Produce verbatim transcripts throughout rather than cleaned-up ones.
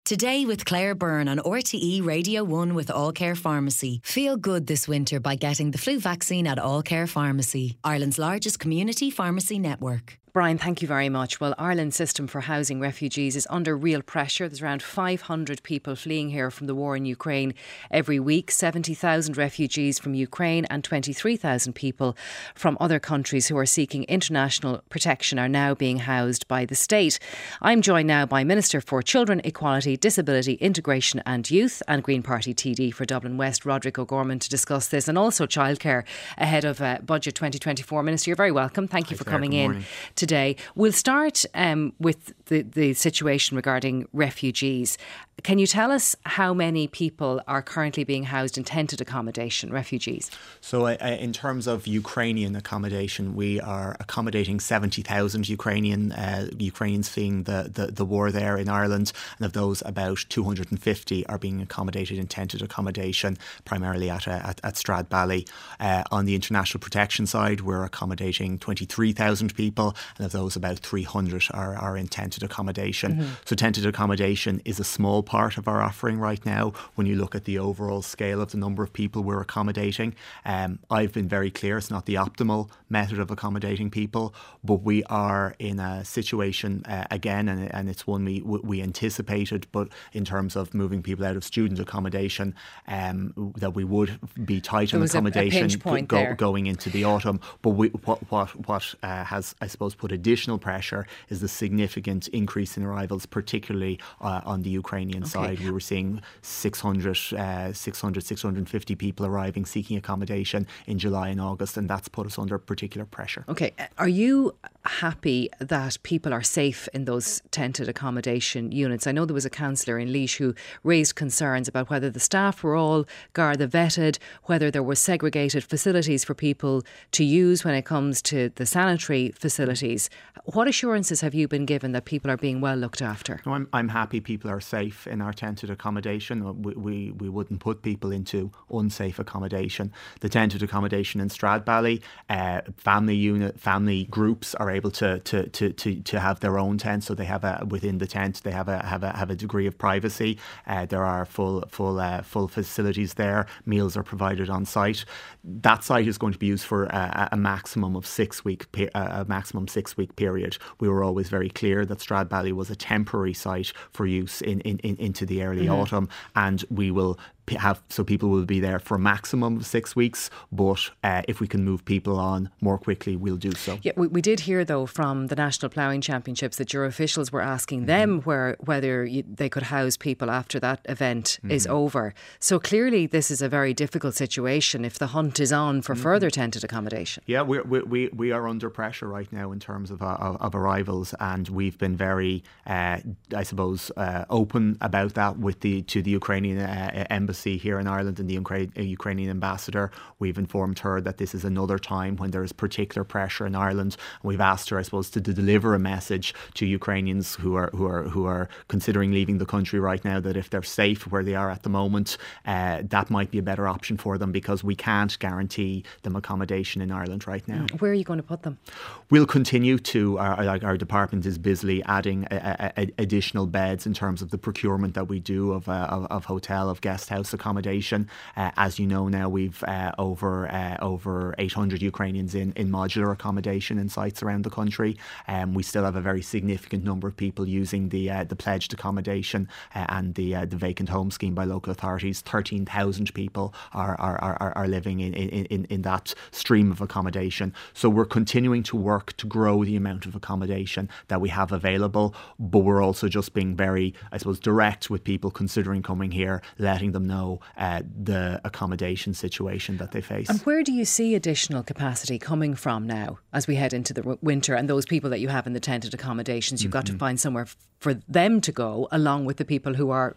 Today with Claire Byrne on R T E Radio one with All Care Pharmacy. Feel good this winter by getting the flu vaccine at All Care Pharmacy, Ireland's largest community pharmacy network. Brian, thank you very much. Well, Ireland's system for housing refugees is under real pressure. There's around five hundred people fleeing here from the war in Ukraine every week. seventy thousand refugees from Ukraine and twenty-three thousand people from other countries who are seeking international protection are now being housed by the state. I'm joined now by Minister for Children, Equality, Disability, Integration and Youth and Green Party T D for Dublin West, Roderick O'Gorman, to discuss this, and also childcare ahead of uh, Budget twenty twenty-four. Minister, you're very welcome. Thank you Hi, for Claire, coming good in morning. today. We'll start um, with the, the situation regarding refugees. Can you tell us how many people are currently being housed in tented accommodation, refugees? So uh, in terms of Ukrainian accommodation, we are accommodating seventy thousand Ukrainian uh, Ukrainians fleeing the, the, the war there in Ireland, and of those about two hundred fifty are being accommodated in tented accommodation, primarily at, uh, at, at Stradbally. Uh, on the international protection side, we're accommodating twenty-three thousand people, and of those about three hundred are, are in tented accommodation. Mm-hmm. So tented accommodation is a small part of our offering right now when you look at the overall scale of the number of people we're accommodating. Um, I've been very clear it's not the optimal method of accommodating people, but we are in a situation uh, again, and, and it's one we we anticipated, but in terms of moving people out of student accommodation, um, that we would be tight on accommodation a, a go, going into the autumn. But we, what what what uh, has, I suppose, put additional pressure is the significant increase in arrivals, particularly uh, on the Ukrainian Okay. side. We were seeing six hundred, uh, six hundred, six hundred fifty people arriving seeking accommodation in July and August, and that's put us under particular pressure. Okay, are you happy that people are safe in those tented accommodation units? I know there was a councillor in Laois who raised concerns about whether the staff were all Garda vetted, whether there were segregated facilities for people to use when it comes to the sanitary facilities. What assurances have you been given that people are being well looked after? No, I'm, I'm happy people are safe in our tented accommodation. We, we, we wouldn't put people into unsafe accommodation. The tented accommodation in Stradbally, uh, family unit, family groups are able to to, to, to to have their own tent, so they have a within the tent they have a have a have a degree of privacy. Uh, there are full full uh, full facilities there. Meals are provided on site. That site is going to be used for a, a maximum of six week pe- a maximum six week period. We were always very clear that Stradbally was a temporary site for use in, in, in into the early mm-hmm. autumn, and we will have so people will be there for a maximum of six weeks, but uh, if we can move people on more quickly, we'll do so. Yeah, we, we did hear though from the National Ploughing Championships that your officials were asking mm-hmm. them where whether you, they could house people after that event mm-hmm. is over. So clearly this is a very difficult situation if the hunt is on for mm-hmm. further tented accommodation. Yeah, we're, we we we are under pressure right now in terms of uh, of, of arrivals, and we've been very, uh, I suppose, uh, open about that with the to the Ukrainian uh, embassy here in Ireland and the Ukra- Ukrainian ambassador. We've informed her that this is another time when there is particular pressure in Ireland. We've asked her, I suppose, to, to deliver a message to Ukrainians who are who are who are considering leaving the country right now, that if they're safe where they are at the moment, uh, that might be a better option for them, because we can't guarantee them accommodation in Ireland right now. Where are you going to put them? We'll continue to, our, like our department is busily adding a, a, a additional beds in terms of the procurement that we do of, uh, of, of hotel, of guest house accommodation. Uh, as you know now, we've uh, over uh, over eight hundred Ukrainians in, in modular accommodation in sites around the country. Um, we still have a very significant number of people using the uh, the pledged accommodation uh, and the uh, the vacant home scheme by local authorities. thirteen thousand people are are, are, are living in, in, in, in that stream of accommodation. So we're continuing to work to grow the amount of accommodation that we have available, but we're also just being very, I suppose, direct with people considering coming here, letting them know uh, the accommodation situation that they face. And where do you see additional capacity coming from now as we head into the w- winter, and those people that you have in the tented accommodations, you've mm-hmm. got to find somewhere f- for them to go along with the people who are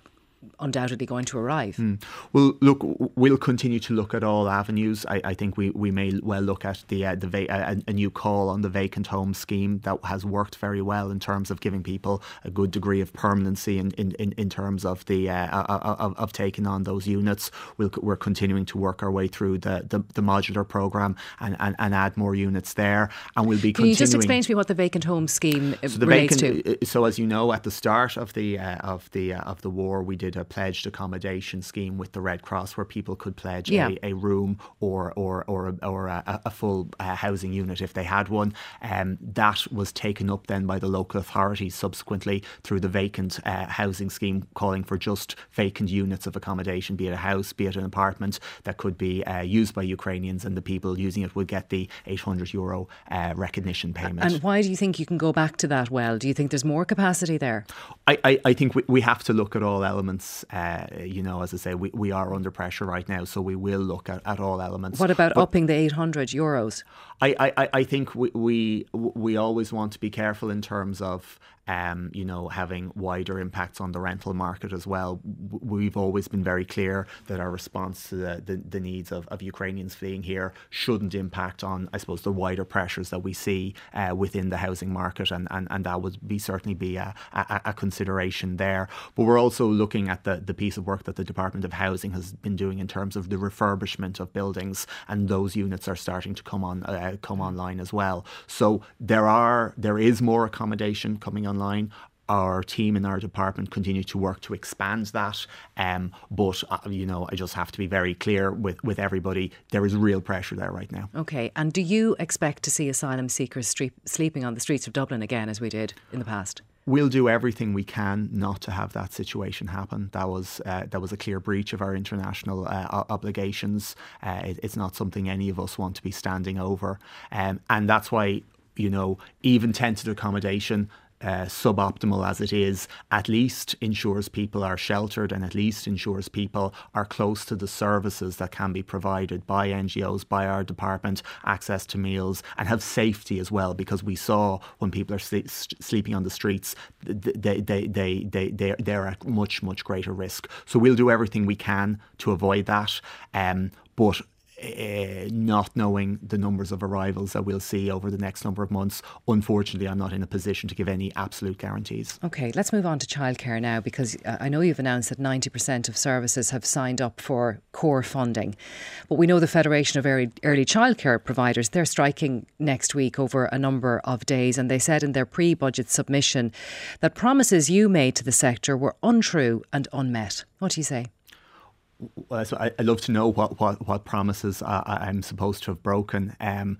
undoubtedly going to arrive. Mm. Well, look, we'll continue to look at all avenues. I, I think we, we may well look at the uh, the va- a, a new call on the vacant home scheme that has worked very well in terms of giving people a good degree of permanency in, in, in, in terms of the uh, of, of taking on those units. We'll, we're continuing to work our way through the, the, the modular programme and, and, and add more units there. And we'll be Can continuing. you just explain to me what the vacant home scheme so the relates vacant, to? So as you know, at the start of the uh, of the uh, of the war, we did a pledged accommodation scheme with the Red Cross where people could pledge yeah. a, a room or or or a, or a, a full uh, housing unit if they had one. Um, that was taken up then by the local authorities subsequently through the vacant uh, housing scheme, calling for just vacant units of accommodation, be it a house, be it an apartment, that could be uh, used by Ukrainians, and the people using it would get the eight hundred euro uh, recognition payment. And why do you think you can go back to that well? Do you think there's more capacity there? I, I, I think we, we have to look at all elements. Uh, you know, as I say, we, we are under pressure right now, so we will look at, at all elements. What about but upping the eight hundred euros? I, I, I think we, we we always want to be careful in terms of Um, you know, having wider impacts on the rental market as well. We've always been very clear that our response to the, the, the needs of, of Ukrainians fleeing here shouldn't impact on, I suppose, the wider pressures that we see uh, within the housing market, and, and, and that would be certainly be a, a, a consideration there. But we're also looking at the, the piece of work that the Department of Housing has been doing in terms of the refurbishment of buildings, and those units are starting to come on uh, come online as well. So there are there is more accommodation coming on online. Our team in our department continue to work to expand that, um, but uh, you know, I just have to be very clear with, with everybody, there is real pressure there right now. Okay, and do you expect to see asylum seekers street, sleeping on the streets of Dublin again, as we did in the past? We'll do everything we can not to have that situation happen. That was uh, that was a clear breach of our international uh, obligations. Uh, it, it's not something any of us want to be standing over, um, and that's why, you know, even tented accommodation, Uh, suboptimal as it is, at least ensures people are sheltered, and at least ensures people are close to the services that can be provided by N G Os, by our department, access to meals, and have safety as well, because we saw when people are sli- sleeping on the streets, they, they, they, they, they, they're at much, much greater risk. So we'll do everything we can to avoid that, um, but Uh, not knowing the numbers of arrivals that we'll see over the next number of months, unfortunately, I'm not in a position to give any absolute guarantees. Okay, let's move on to childcare now, because uh, I know you've announced that ninety percent of services have signed up for core funding. But we know the Federation of Early, Early Childcare Providers, they're striking next week over a number of days, and they said in their pre-budget submission that promises you made to the sector were untrue and unmet. What do you say? Well, so I, I'd love to know what, what, what promises I, I'm supposed to have broken. Um,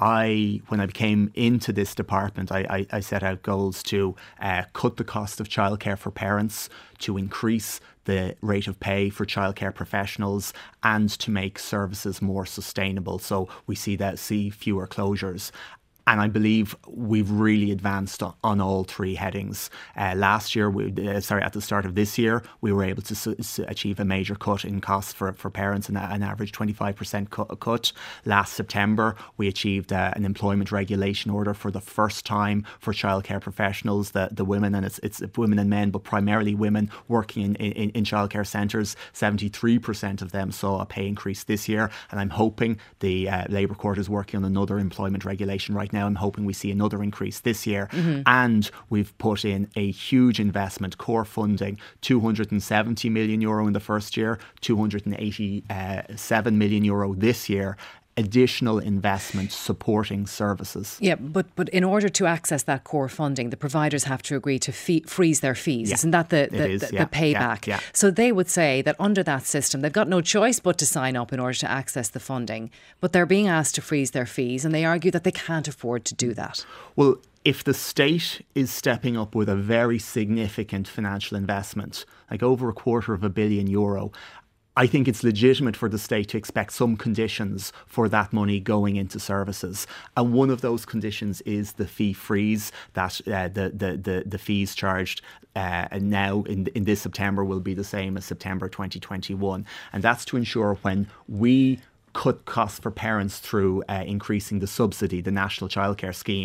I, when I came into this department, I, I, I set out goals to uh, cut the cost of childcare for parents, to increase the rate of pay for childcare professionals, and to make services more sustainable. So we see that see fewer closures. And I believe we've really advanced on all three headings. Uh, last year, we, uh, sorry, at the start of this year, we were able to su- achieve a major cut in costs for, for parents, and an average twenty-five percent cut. Last September, we achieved uh, an employment regulation order for the first time for childcare professionals, the, the women, and it's, it's women and men, but primarily women working in, in, in childcare centres. seventy-three percent of them saw a pay increase this year, and I'm hoping the uh, Labour Court is working on another employment regulation right now. Now I'm hoping we see another increase this year. Mm-hmm. And we've put in a huge investment, core funding, two hundred seventy million euro in the first year, two hundred eighty-seven million euro this year. Additional investment supporting services. Yeah, but but in order to access that core funding, the providers have to agree to fee- freeze their fees. Yeah, Isn't that the, the, is, the, yeah, the payback? Yeah, yeah. So they would say that under that system, they've got no choice but to sign up in order to access the funding. But they're being asked to freeze their fees, and they argue that they can't afford to do that. Well, if the state is stepping up with a very significant financial investment, like over a quarter of a billion euro, I think it's legitimate for the state to expect some conditions for that money going into services. And one of those conditions is the fee freeze, that uh, the, the, the, the fees charged uh, and now in, in this September will be the same as September twenty twenty-one. And that's to ensure when we cut costs for parents through uh, increasing the subsidy, the National Childcare Scheme,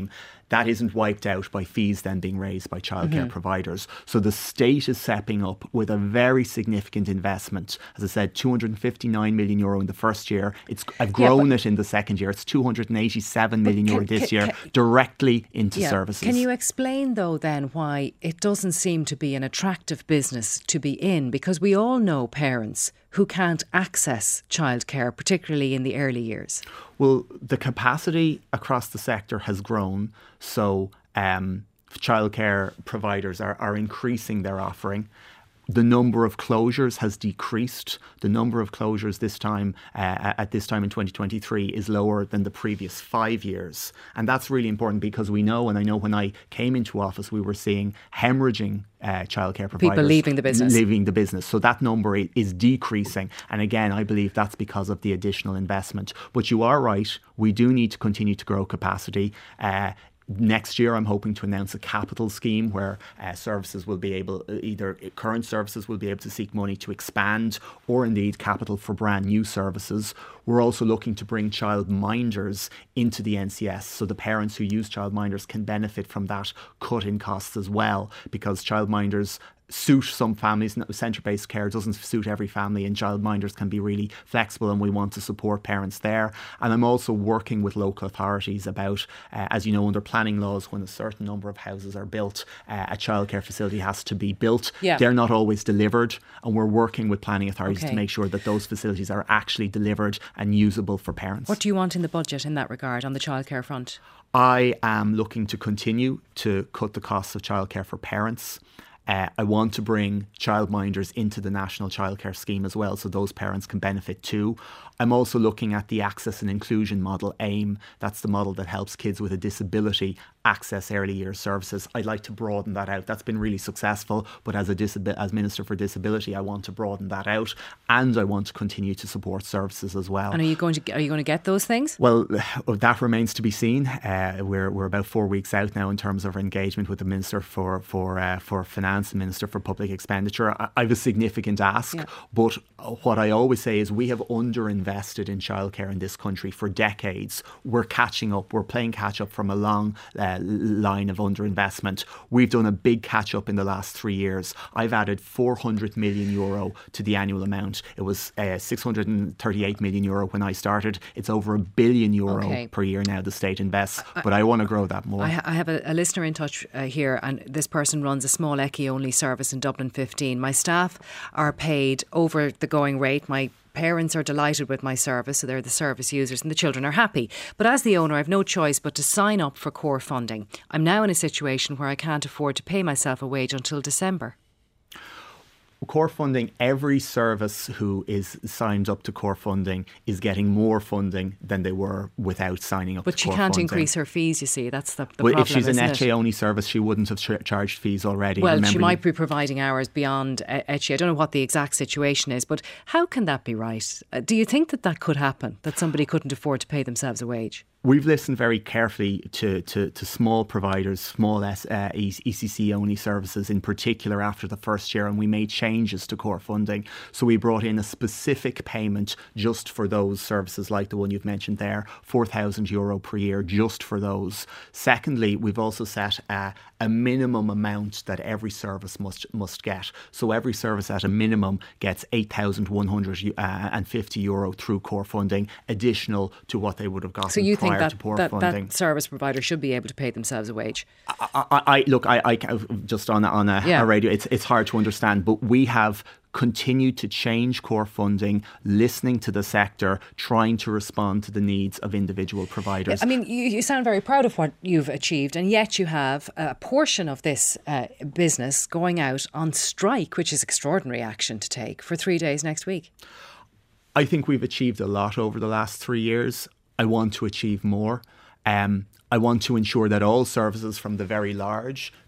that isn't wiped out by fees then being raised by childcare Mm-hmm. providers. So the state is stepping up with a very significant investment. As I said, two hundred fifty-nine million euro in the first year. It's I've grown yeah, it in the second year. It's two hundred eighty-seven million can, euro this can, year can, directly into yeah. services. Can you explain though then why it doesn't seem to be an attractive business to be in? Because we all know parents who can't access childcare, particularly in the early years. Well, the capacity across the sector has grown, so um, childcare providers are, are increasing their offering. The number of closures has decreased. The number of closures this time, uh, at this time in twenty twenty-three, is lower than the previous five years. And that's really important because we know, and I know when I came into office, we were seeing hemorrhaging uh, childcare providers. People leaving the business. Leaving the business. So that number is decreasing. And again, I believe that's because of the additional investment. But you are right. We do need to continue to grow capacity. Uh, Next year, I'm hoping to announce a capital scheme where uh, services will be able, either current services will be able to seek money to expand, or indeed capital for brand new services. We're also looking to bring childminders into the N C S, so the parents who use childminders can benefit from that cut in costs as well, because childminders suit some families. Centre-based care doesn't suit every family, and childminders can be really flexible, and we want to support parents there. And I'm also working with local authorities about, uh, as you know, under planning laws, when a certain number of houses are built, uh, a childcare facility has to be built. Yeah. They're not always delivered, and we're working with planning authorities Okay. to make sure that those facilities are actually delivered and usable for parents. What do you want in the budget in that regard on the childcare front? I am looking to continue to cut the costs of childcare for parents. Uh, I want to bring childminders into the National Childcare Scheme as well, so those parents can benefit too. I'm also looking at the Access and Inclusion model, AIM. That's the model that helps kids with a disability access early years services. I'd like to broaden that out. That's been really successful, but as a disabi- as Minister for Disability, I want to broaden that out, and I want to continue to support services as well. And are you going to are you going to get those things? Well, that remains to be seen. Uh, we're we're about four weeks out now in terms of our engagement with the Minister for for uh, for Finance and Minister for Public Expenditure. I, I have a significant ask, Yeah. but what I always say is we have underinvested in childcare in this country for decades. We're catching up. We're playing catch up from a long uh, line of underinvestment. We've done a big catch up in the last three years. I've added four hundred million euro to the annual amount. It was uh, six hundred thirty-eight million euro when I started. It's over a billion euro Okay. per year now the state invests, but I want to grow that more. I, ha- I have a, a listener in touch uh, here, and this person runs a small E C I only service in Dublin fifteen. My staff are paid over the going rate. My parents are delighted with my service, so they're the service users, and the children are happy. But as the owner, I've no choice but to sign up for core funding. I'm now in a situation where I can't afford to pay myself a wage until December. Core funding, every service who is signed up to core funding is getting more funding than they were without signing up But to she core can't funding. increase her fees, you see. That's the, the Well, problem, if she's an isn't E it? C I only service, she wouldn't have ch- charged fees already. Well, Remember she you- might be providing hours beyond uh, E C I. I don't know what the exact situation is, but how can that be right? Uh, do you think that that could happen, that somebody couldn't afford to pay themselves a wage? We've listened very carefully to, to, to small providers, small S, uh, E C C only services in particular after the first year, and we made changes to core funding. So we brought in a specific payment just for those services like the one you've mentioned there, four thousand euro per year just for those. Secondly, we've also set a, a minimum amount that every service must must get. So every service at a minimum gets eight thousand one hundred fifty euro through core funding, additional to what they would have gotten So you prior think that to core that, funding. that service provider should be able to pay themselves a wage? I, I, I look, I, I just on a, on a, Yeah. a radio, it's it's hard to understand, but we have continued to change core funding, listening to the sector, trying to respond to the needs of individual providers. I mean, you, you sound very proud of what you've achieved, and yet you have a portion of this uh, business going out on strike, which is extraordinary action to take, for three days next week. I think we've achieved a lot over the last three years. I want to achieve more. Um, I want to ensure that all services from the very large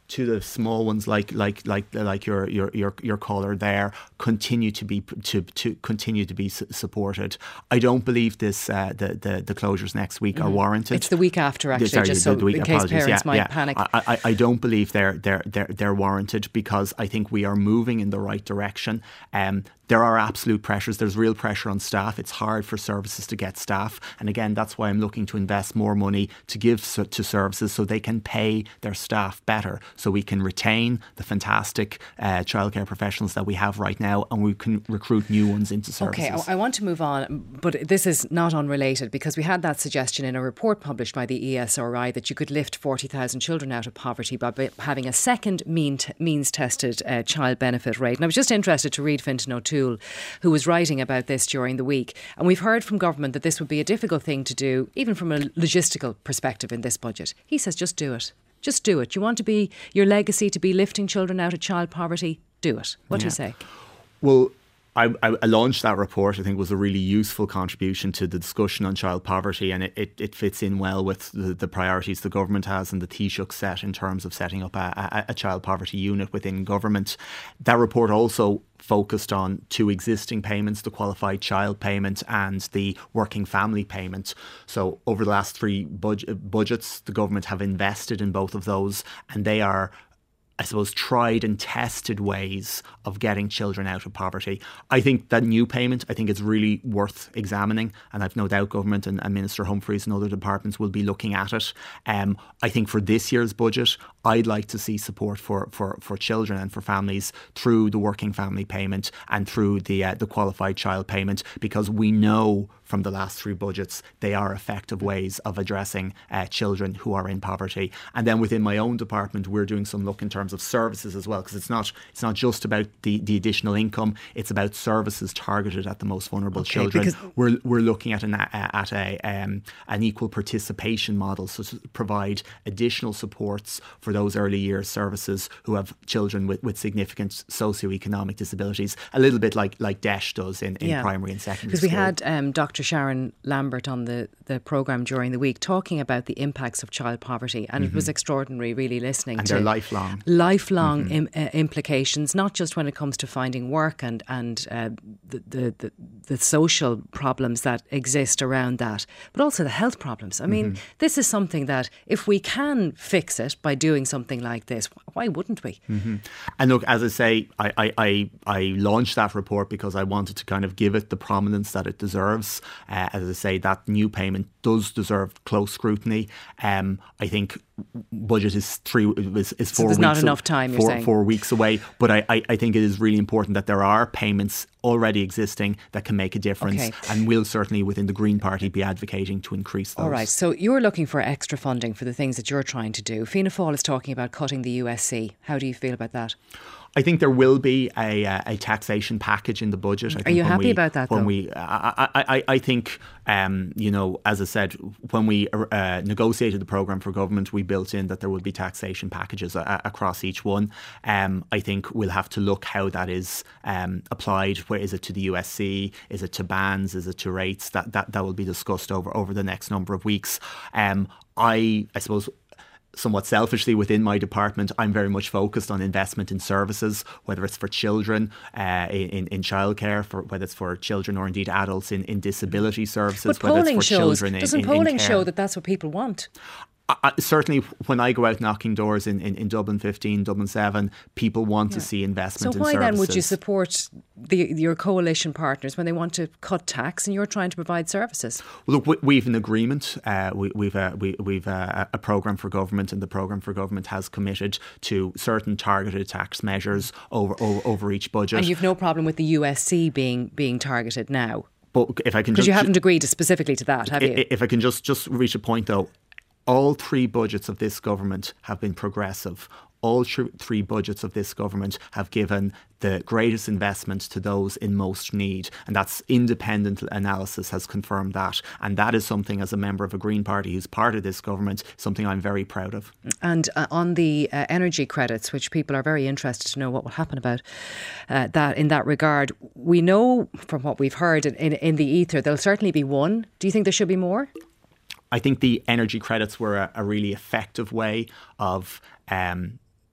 to the small ones like like like like your your your, your caller there continue to be to to continue to be su- supported. I don't believe this uh, the, the the closures next week mm. are warranted. It's the week after, actually, Sorry, just the, so the week, in case apologies. parents yeah, might yeah. panic. I, I, I don't believe they're they're they're they're warranted, because I think we are moving in the right direction. Um, There are absolute pressures. There's real pressure on staff. It's hard for services to get staff. And again, that's why I'm looking to invest more money to give so, to services so they can pay their staff better, so we can retain the fantastic uh, childcare professionals that we have right now, and we can recruit new ones into services. Okay, I want to move on, but this is not unrelated, because we had that suggestion in a report published by the E S R I that you could lift forty thousand children out of poverty by having a second mean t- means-tested uh, child benefit rate. And I was just interested to read Fintan O'Toole, who was writing about this during the week. And we've heard from government that this would be a difficult thing to do, even from a logistical perspective in this budget. He says, just do it. Just do it. You want to be your legacy to be lifting children out of child poverty? Do it. What yeah. do you say? Well, I, I launched that report. I think was a really useful contribution to the discussion on child poverty, and it, it, it fits in well with the, the priorities the government has and the Taoiseach set in terms of setting up a, a, a child poverty unit within government. That report also focused on two existing payments, the qualified child payment and the working family payment. So over the last three budget, budgets, the government have invested in both of those, and they are, I suppose, tried and tested ways of getting children out of poverty. I think that new payment, I think it's really worth examining, and I've no doubt government and, and Minister Humphreys and other departments will be looking at it. Um, I think for this year's budget, I'd like to see support for, for, for children and for families through the working family payment and through the uh, the qualified child payment, because we know from the last three budgets they are effective ways of addressing uh, children who are in poverty. And then within my own department, we're doing some look in terms of services as well, because it's not it's not just about the, the additional income, it's about services targeted at the most vulnerable okay, children. We're we're looking at an at a um, an equal participation model, so to provide additional supports for those early years services who have children with, with significant socioeconomic disabilities, a little bit like like D E S H does in, in yeah. primary and secondary Because school. we had um, Doctor Sharon Lambert on the, the programme during the week talking about the impacts of child poverty, and mm-hmm. it was extraordinary really listening and to they're lifelong lifelong mm-hmm. im, uh, implications, not just when it comes to finding work and, and uh, the, the, the, the social problems that exist around that, but also the health problems. I mean, mm-hmm. this is something that if we can fix it by doing something like this, why wouldn't we? Mm-hmm. And look, as I say, I, I, I, I launched that report because I wanted to kind of give it the prominence that it deserves. Uh, as I say, that new payment does deserve close scrutiny. Um, I think budget is three is, is four so there's weeks not enough time, four, you're saying. four weeks away. But I, I, I think it is really important that there are payments already existing that can make a difference, okay. and we'll certainly within the Green Party be advocating to increase those. All right, so you're looking for extra funding for the things that you're trying to do. Fianna Fáil is talking about cutting the U S C. How do you feel about that? I think there will be a, uh, a taxation package in the budget. I think Are you happy we, about that? When though? we, I, I, I think, um, you know, as I said, when we uh, negotiated the programme for government, we built in that there would be taxation packages a- across each one. Um, I think we'll have to look how that is um, applied. Where is it to the U S C? Is it to bands? Is it to rates? That that that will be discussed over over the next number of weeks. Um, I I suppose. Somewhat selfishly within my department, I'm very much focused on investment in services, whether it's for children uh, in, in childcare, for whether it's for children or indeed adults in, in disability services, but whether polling it's for shows, children doesn't in, polling in care. show that that's what people want? I, certainly when I go out knocking doors in, in, in Dublin fifteen, Dublin seven, people want yeah. to see investment so in services. So why then would you support the, your coalition partners when they want to cut tax and you're trying to provide services? Well, look, we, we've an agreement. Uh, we, we've a, we, we've a, a programme for government, and the programme for government has committed to certain targeted tax measures over, over, over each budget. And you've no problem with the U S C being being targeted now? But if I can, because just, you haven't agreed specifically to that, have you? If I can just, just reach a point though. All three budgets of this government have been progressive. All tr- three budgets of this government have given the greatest investment to those in most need. And that's independent analysis has confirmed that. And that is something, as a member of a Green Party who's part of this government, something I'm very proud of. And uh, on the uh, energy credits, which people are very interested to know what will happen about uh, that in that regard, we know from what we've heard in, in, in the ether, there'll certainly be one. Do you think there should be more? I think the energy credits were a, a really effective way of um,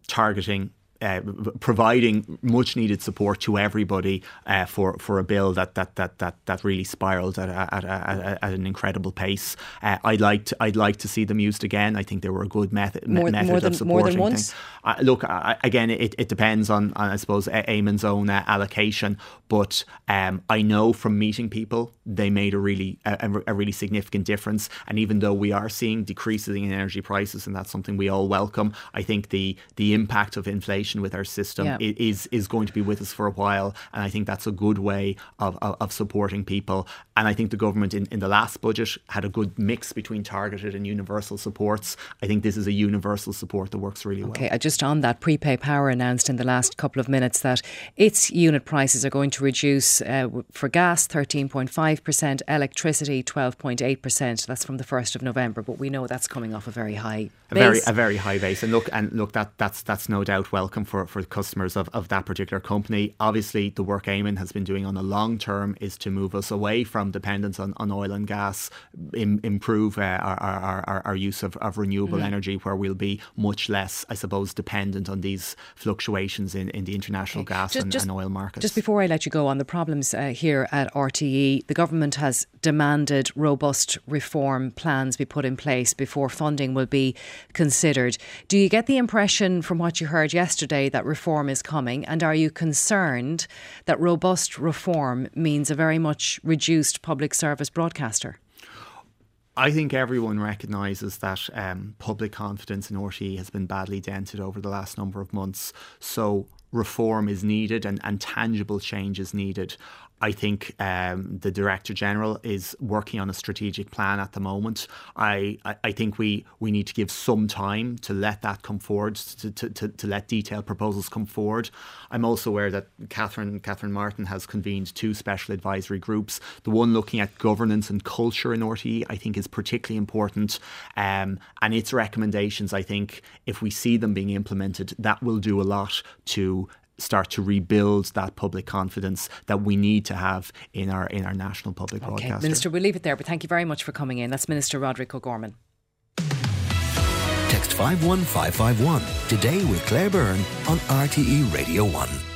targeting Uh, providing much needed support to everybody uh, for for a bill that that that that, that really spiraled at, at, at, at an incredible pace. Uh, I'd like to, I'd like to see them used again. I think they were a good method more, method more than, of supporting more than once. Uh, look, uh, again, it, it depends on, on I suppose Eamon's own uh, allocation, but um, I know from meeting people they made a really a, a really significant difference. And even though we are seeing decreases in energy prices, and that's something we all welcome, I think the the impact of inflation with our system yeah. is is going to be with us for a while, and I think that's a good way of, of, of supporting people. And I think the government in, in the last budget had a good mix between targeted and universal supports. I think this is a universal support that works really okay, well. Okay, just on that, Prepay Power announced in the last couple of minutes that its unit prices are going to reduce uh, for gas thirteen point five percent, electricity twelve point eight percent. That's from the first of November, but we know that's coming off a very high a base. very a very high base. And look, and look, that that's that's no doubt welcome for for customers of, of that particular company. Obviously, the work Eamon has been doing on the long term is to move us away from dependence on, on oil and gas, im, improve uh, our, our, our, our use of, of renewable mm. energy, where we'll be much less, I suppose, dependent on these fluctuations in, in the international okay. gas just, and, just, and oil markets. Just before I let you go on the problems uh, here at R T E, the government has demanded robust reform plans be put in place before funding will be considered. Do you get the impression from what you heard yesterday that reform is coming, and are you concerned that robust reform means a very much reduced public service broadcaster? I think everyone recognises that um, public confidence in R T E has been badly dented over the last number of months. So reform is needed, and, and tangible change is needed. I think um, the Director General is working on a strategic plan at the moment. I, I, I think we, we need to give some time to let that come forward, to, to, to, to let detailed proposals come forward. I'm also aware that Catherine, Catherine Martin has convened two special advisory groups. The one looking at governance and culture in R T E, I think, is particularly important. Um, and its recommendations, I think, if we see them being implemented, that will do a lot to start to rebuild that public confidence that we need to have in our in our national public okay, broadcaster. Minister, we'll leave it there, but thank you very much for coming in. That's Minister Roderick O'Gorman. Text five one five five one today with Claire Byrne on R T E Radio one.